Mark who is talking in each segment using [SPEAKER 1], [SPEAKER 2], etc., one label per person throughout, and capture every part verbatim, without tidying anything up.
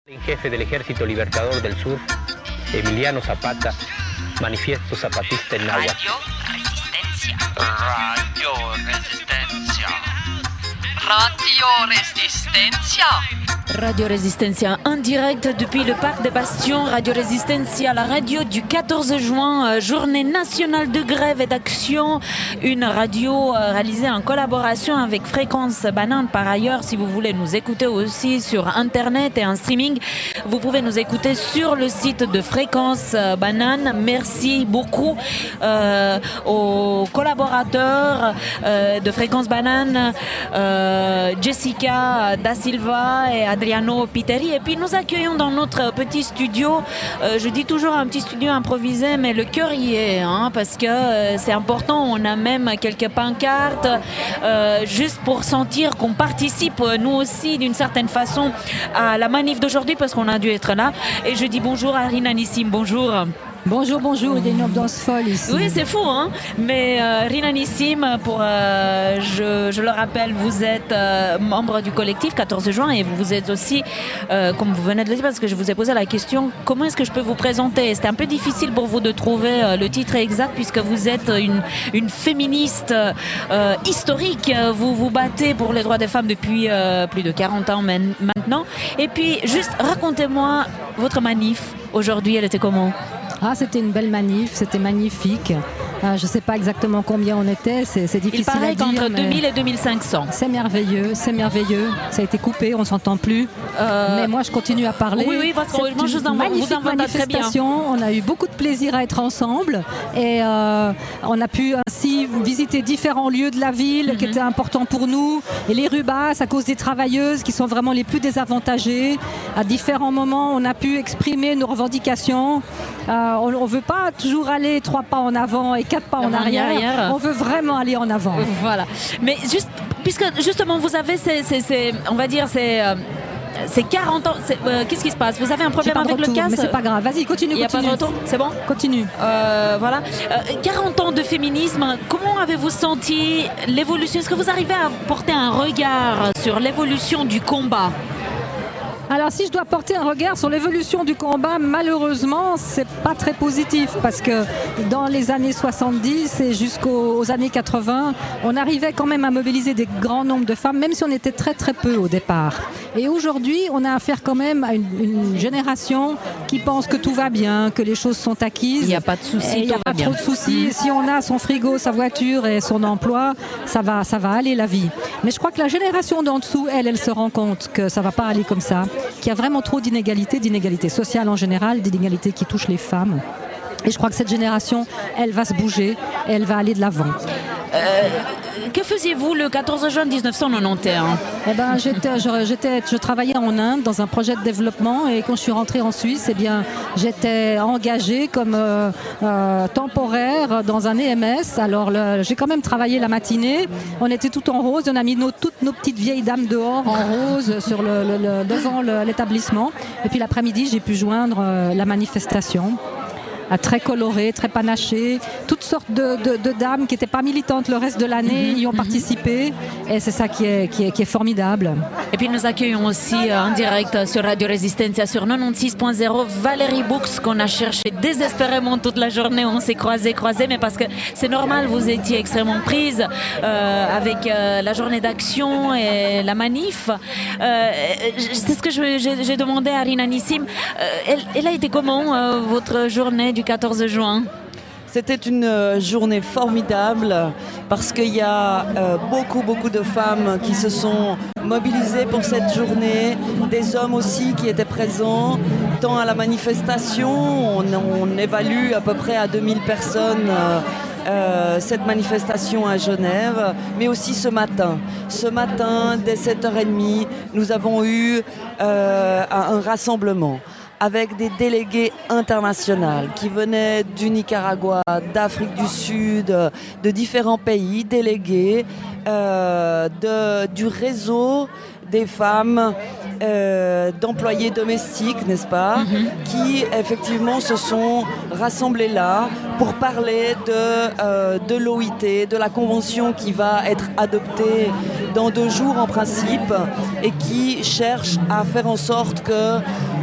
[SPEAKER 1] El jefe del Ejército Libertador del Sur, Emiliano Zapata, Manifiesto Zapatista en náhuatl.
[SPEAKER 2] Radio Resistencia. Radio Resistencia. Radio Resistencia.
[SPEAKER 3] Radio Resistencia, en direct depuis le Parc des Bastions. Radio Resistencia, la radio du quatorze juin, euh, journée nationale de grève et d'action. Une radio euh, réalisée en collaboration avec Fréquence Banane. Par ailleurs, si vous voulez nous écouter aussi sur Internet et en streaming, vous pouvez nous écouter sur le site de Fréquence Banane. Merci beaucoup euh, aux collaborateurs euh, de Fréquence Banane, euh, Jessica Da Silva et Adriano Piteri. Et puis nous accueillons dans notre petit studio, euh, je dis toujours un petit studio improvisé, mais le cœur y est, hein, parce que euh, c'est important. On a même quelques pancartes euh, juste pour sentir qu'on participe nous aussi d'une certaine façon à la manif d'aujourd'hui, parce qu'on a dû être là. Et je dis bonjour à Rina Nissim. Bonjour.
[SPEAKER 4] Bonjour, bonjour, il y a une ambiance folle ici.
[SPEAKER 3] Oui, c'est fou, hein. Mais euh, Rina Nissim, pour, euh, je, je le rappelle, vous êtes euh, membre du collectif quatorze juin et vous êtes aussi, euh, comme vous venez de le dire, parce que je vous ai posé la question, comment est-ce que je peux vous présenter? C'était un peu difficile pour vous de trouver euh, le titre exact, puisque vous êtes une, une féministe euh, historique. Vous vous battez pour les droits des femmes depuis euh, plus de quarante ans maintenant. Et puis, juste racontez-moi votre manif. Aujourd'hui, elle était comment?
[SPEAKER 4] Ah, c'était une belle manif, c'était magnifique. Euh, je ne sais pas exactement combien on était, c'est, c'est difficile à dire.
[SPEAKER 3] Il paraît qu'entre deux mille et deux mille cinq cents.
[SPEAKER 4] C'est merveilleux, c'est merveilleux. Ça a été coupé, on ne s'entend plus. Euh... Mais moi, je continue à parler.
[SPEAKER 3] Oui, oui, parce que moi, je vous en
[SPEAKER 4] magnifique vous en manifestation. On a eu beaucoup de plaisir à être ensemble. Et euh, on a pu ainsi visiter différents lieux de la ville mm-hmm. qui étaient importants pour nous. Et les rues basses, à cause des travailleuses qui sont vraiment les plus désavantagées. À différents moments, on a pu exprimer nos revendications. Euh, on ne veut pas toujours aller trois pas en avant et quatre pas en, en arrière. arrière. On veut vraiment aller en avant.
[SPEAKER 3] Voilà. Mais juste, puisque justement vous avez ces, ces, ces on va dire ces, euh, ces quarante ans, euh, qu'est-ce qui se passe? Vous avez un problème avec
[SPEAKER 4] retour,
[SPEAKER 3] le casque?
[SPEAKER 4] Mais c'est pas grave. Vas-y, continue.
[SPEAKER 3] Il n'y a pas de retour. C'est bon?
[SPEAKER 4] Continue.
[SPEAKER 3] Euh, voilà. Euh, quarante ans de féminisme. Comment avez-vous senti l'évolution? Est-ce que vous arrivez à porter un regard sur l'évolution du combat?
[SPEAKER 4] Alors si je dois porter un regard sur l'évolution du combat, malheureusement, c'est pas très positif parce que dans les années soixante-dix et jusqu'aux années quatre-vingts, on arrivait quand même à mobiliser des grands nombres de femmes, même si on était très très peu au départ. Et aujourd'hui, on a affaire quand même à une, une génération qui pense que tout va bien, que les choses sont acquises.
[SPEAKER 3] Il n'y a pas de soucis.
[SPEAKER 4] Il n'y a pas trop de soucis. Mmh. Si on a son frigo, sa voiture et son emploi, ça va, ça va aller la vie. Mais je crois que la génération d'en dessous, elle, elle se rend compte que ça va pas aller comme ça. Qu'il y a vraiment trop d'inégalités, d'inégalités sociales en général, d'inégalités qui touchent les femmes. Et je crois que cette génération, elle va se bouger et elle va aller de l'avant.
[SPEAKER 3] Euh, que faisiez-vous le quatorze juin dix-neuf cent quatre-vingt-onze?
[SPEAKER 4] Eh ben, j'étais, je, j'étais, je travaillais en Inde dans un projet de développement et quand je suis rentrée en Suisse, eh bien, j'étais engagée comme euh, euh, temporaire dans un E M S. Alors le, j'ai quand même travaillé la matinée. On était tout en rose. On a mis nos, toutes nos petites vieilles dames dehors en rose sur le, le, le, devant le, l'établissement. Et puis l'après-midi, j'ai pu joindre euh, la manifestation. Très colorées, très panachées, toutes sortes de, de, de dames qui n'étaient pas militantes le reste de l'année, mmh, y ont mmh. participé et c'est ça qui est, qui est, qui est formidable.
[SPEAKER 3] Et puis nous accueillons aussi euh, en direct sur Radio Resistencia sur quatre-vingt-seize point zéro Valérie Boux qu'on a cherché désespérément toute la journée, on s'est croisés, croisés, mais parce que c'est normal, vous étiez extrêmement prise euh, avec euh, la journée d'action et la manif. Euh, c'est ce que je, j'ai, j'ai demandé à Rina Nissim. Euh, elle, elle a été comment euh, votre journée du quatorze juin?
[SPEAKER 5] C'était une euh, journée formidable parce qu'il y a euh, beaucoup, beaucoup de femmes qui se sont mobilisées pour cette journée, des hommes aussi qui étaient présents, tant à la manifestation, on, on évalue à peu près à deux mille personnes euh, euh, cette manifestation à Genève, mais aussi ce matin. Ce matin, dès sept heures trente, nous avons eu euh, un rassemblement avec des délégués internationaux qui venaient du Nicaragua, d'Afrique du Sud, de différents pays, délégués euh, de, du réseau des femmes euh, d'employés domestiques, n'est-ce pas, mm-hmm. qui effectivement se sont rassemblés là pour parler de, euh, de l'O I T, de la convention qui va être adoptée dans deux jours en principe, et qui cherche à faire en sorte que,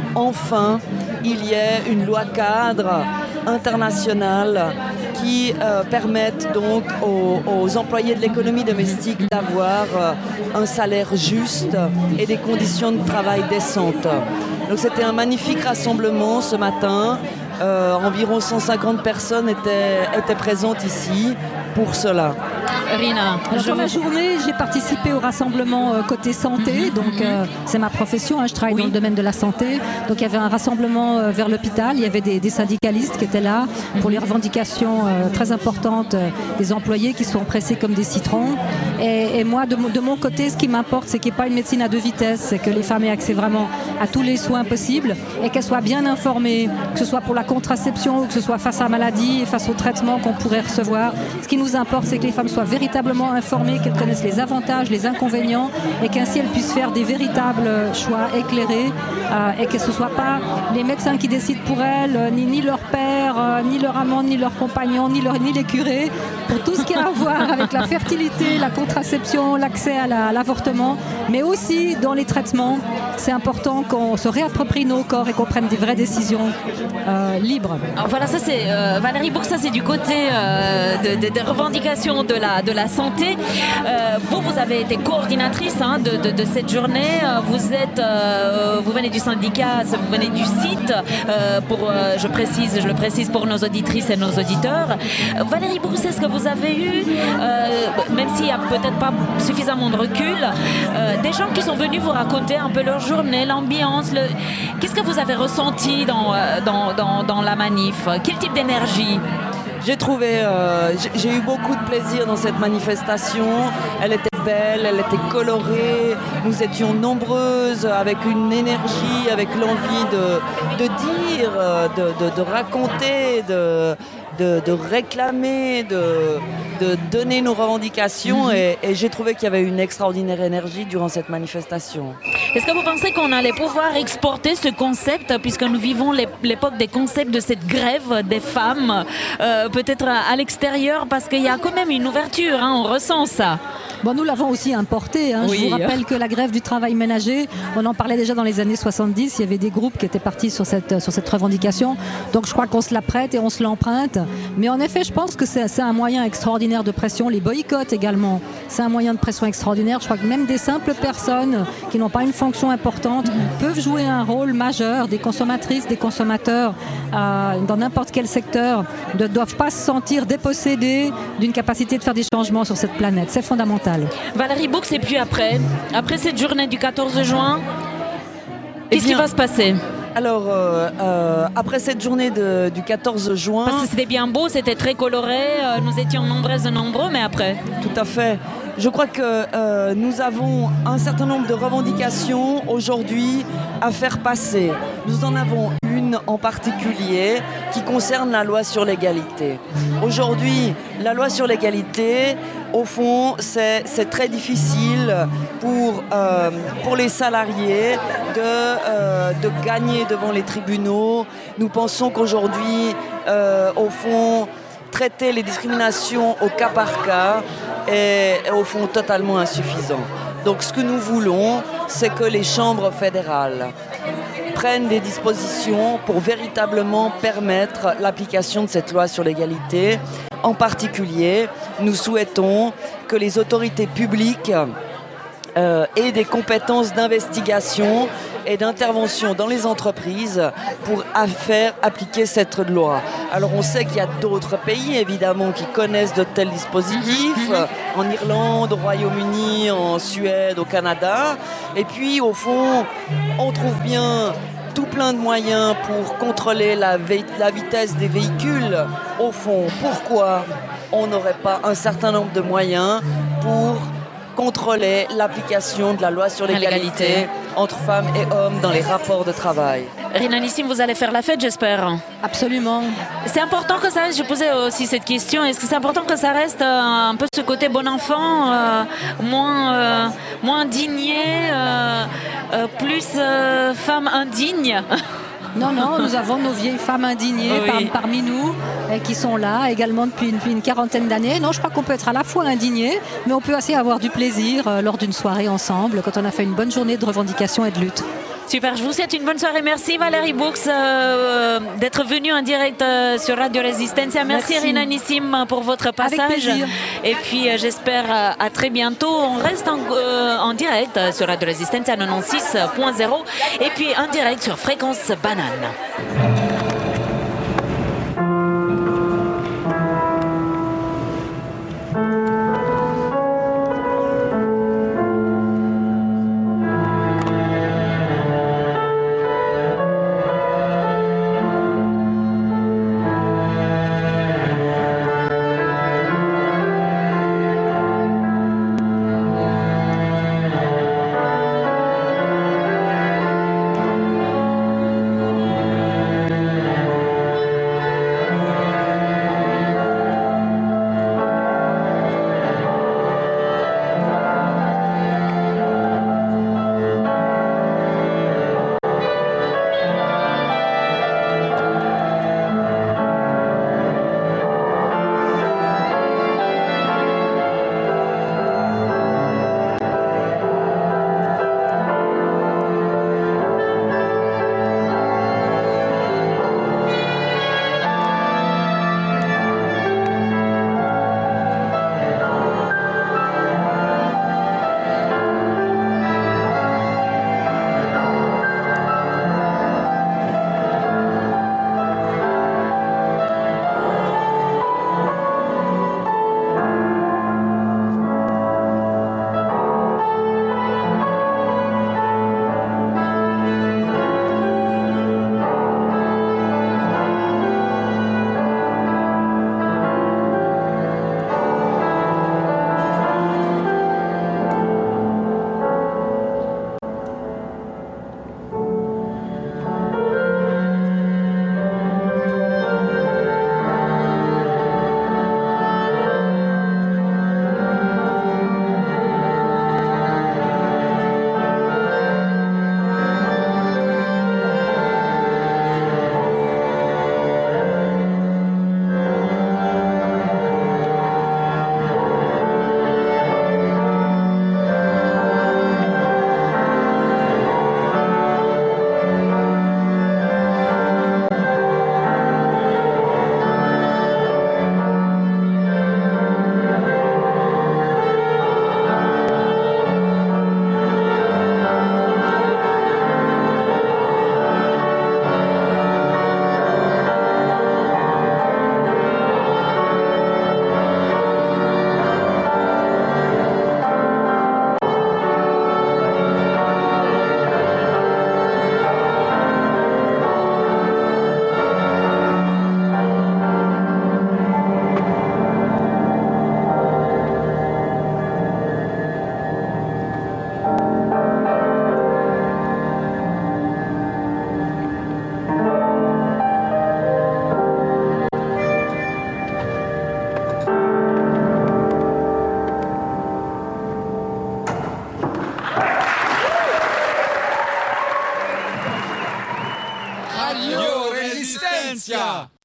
[SPEAKER 5] enfin, il y ait une loi cadre internationale qui euh, permette donc aux, aux employés de l'économie domestique d'avoir euh, un salaire juste et des conditions de travail décentes. Donc c'était un magnifique rassemblement ce matin. Euh, environ cent cinquante personnes étaient, étaient présentes ici pour cela.
[SPEAKER 3] Rina,
[SPEAKER 4] Alors,
[SPEAKER 3] je
[SPEAKER 4] dans la
[SPEAKER 3] vous...
[SPEAKER 4] journée, j'ai participé au rassemblement euh, côté santé,
[SPEAKER 3] Mm-hmm.
[SPEAKER 4] donc euh, c'est ma profession, hein, je travaille
[SPEAKER 3] Oui.
[SPEAKER 4] dans le domaine de la santé. Donc il y avait un rassemblement euh, vers l'hôpital, il y avait des, des syndicalistes qui étaient là pour les revendications euh, très importantes euh, des employés qui sont pressés comme des citrons. Et, et moi, de, mon- de mon côté, ce qui m'importe, c'est qu'il n'y ait pas une médecine à deux vitesses, c'est que les femmes aient accès vraiment à tous les soins possibles et qu'elles soient bien informées, que ce soit pour la contraception ou que ce soit face à la maladie et face aux traitements qu'on pourrait recevoir. Ce qui nous importe, c'est que les femmes soient véritablement informées, qu'elles connaissent les avantages, les inconvénients et qu'ainsi elles puissent faire des véritables choix éclairés euh, et que ce ne soit pas les médecins qui décident pour elles, euh, ni, ni leur père, euh, ni leur amant, ni leur compagnon, ni, leur, ni les curés, pour tout ce qui a à voir avec la fertilité, la contraception, l'accès à, la, à l'avortement, mais aussi dans les traitements. C'est important qu'on se réapproprie nos corps et qu'on prenne des vraies décisions euh, libres.
[SPEAKER 3] Alors voilà, ça c'est euh, Valérie Bourg, ça c'est du côté euh, de- de- des revendications de la, de la santé. Euh, vous, vous avez été coordinatrice hein, de, de, de cette journée. Euh, Vous êtes, euh, vous venez du syndicat, vous venez du site. Euh, pour, euh, je précise, je le précise pour nos auditrices et nos auditeurs. Euh, Valérie Bourg, est-ce que vous avez eu, euh, même s'il n'y a peut-être pas suffisamment de recul, euh, des gens qui sont venus vous raconter un peu leur journée, l'ambiance, le... qu'est-ce que vous avez ressenti dans, euh, dans, dans, dans la manif? Quel type d'énergie?
[SPEAKER 5] J'ai trouvé, euh, j'ai, j'ai eu beaucoup de plaisir dans cette manifestation. Elle était belle, elle était colorée. Nous étions nombreuses, avec une énergie, avec l'envie de, de dire, euh, de, de, de raconter, de, de, de réclamer, de, de donner nos revendications. Et, et j'ai trouvé qu'il y avait une extraordinaire énergie durant cette manifestation.
[SPEAKER 3] Est-ce que vous pensez qu'on allait pouvoir exporter ce concept, puisque nous vivons l'ép- l'époque des concepts de cette grève des femmes, euh, peut-être à, à l'extérieur, parce qu'il y a quand même une ouverture, hein, on ressent ça.
[SPEAKER 4] Bon, nous l'avons aussi importé. Hein.
[SPEAKER 3] Oui.
[SPEAKER 4] Je vous rappelle que la grève du travail ménager, on en parlait déjà dans les années soixante-dix. Il y avait des groupes qui étaient partis sur cette, sur cette revendication. Donc je crois qu'on se la prête et on se l'emprunte. Mais en effet, je pense que c'est, c'est un moyen extraordinaire de pression. Les boycotts également, c'est un moyen de pression extraordinaire. Je crois que même des simples personnes qui n'ont pas une fonction importante peuvent jouer un rôle majeur. Des consommatrices, des consommateurs euh, dans n'importe quel secteur ne doivent pas se sentir dépossédés d'une capacité de faire des changements sur cette planète. C'est fondamental.
[SPEAKER 3] Valérie Bourg, c'est plus après. Après cette journée du quatorze juin, qu'est-ce
[SPEAKER 5] bien,
[SPEAKER 3] qui va se passer?
[SPEAKER 5] Alors, euh, euh, après cette journée de- du quatorze juin...
[SPEAKER 3] Parce que c'était bien beau, c'était très coloré, euh, nous étions nombreuses et nombreux, mais après?
[SPEAKER 5] Tout à fait. Je crois que euh, nous avons un certain nombre de revendications aujourd'hui à faire passer. Nous en avons une en particulier qui concerne la loi sur l'égalité. Aujourd'hui, la loi sur l'égalité, au fond, c'est, c'est très difficile pour, euh, pour les salariés de, euh, de gagner devant les tribunaux. Nous pensons qu'aujourd'hui, euh, au fond, traiter les discriminations au cas par cas est, est au fond totalement insuffisant. Donc ce que nous voulons, c'est que les chambres fédérales prennent des dispositions pour véritablement permettre l'application de cette loi sur l'égalité. En particulier, nous souhaitons que les autorités publiques euh, aient des compétences d'investigation et d'intervention dans les entreprises pour à faire appliquer cette loi. Alors on sait qu'il y a d'autres pays évidemment qui connaissent de tels dispositifs, en Irlande, au Royaume-Uni, en Suède, au Canada. Et puis au fond, on trouve bien tout plein de moyens pour contrôler la, vé- la vitesse des véhicules. Au fond, pourquoi on n'aurait pas un certain nombre de moyens pour contrôler l'application de la loi sur l'égalité,
[SPEAKER 3] l'égalité.
[SPEAKER 5] entre femmes et hommes dans les rapports de travail?
[SPEAKER 3] Rina Nissim, vous allez faire la fête, j'espère.
[SPEAKER 4] Absolument.
[SPEAKER 3] C'est important que ça reste, je posais aussi cette question, est-ce que c'est important que ça reste euh, un peu ce côté bon enfant, euh, moins, euh, moins indigné, euh, euh, plus euh, femme indigne?
[SPEAKER 4] Non, non, nous avons nos vieilles femmes indignées
[SPEAKER 3] Oui.
[SPEAKER 4] par- parmi nous et qui sont là également depuis une, depuis une quarantaine d'années. Non, je crois qu'on peut être à la fois indigné, mais on peut aussi avoir du plaisir euh, lors d'une soirée ensemble quand on a fait une bonne journée de revendication et de lutte.
[SPEAKER 3] Super, je vous souhaite une bonne soirée. Merci Valérie Boux euh, d'être venue en direct euh, sur Radio Resistencia. Merci,
[SPEAKER 4] Merci.
[SPEAKER 3] Rina Nissim pour votre passage.
[SPEAKER 4] plaisir.
[SPEAKER 3] Et puis euh, j'espère euh, à très bientôt. On reste en, euh, en direct euh, sur Radio Resistencia quatre-vingt-seize point zéro et puis en direct sur Fréquence Banane.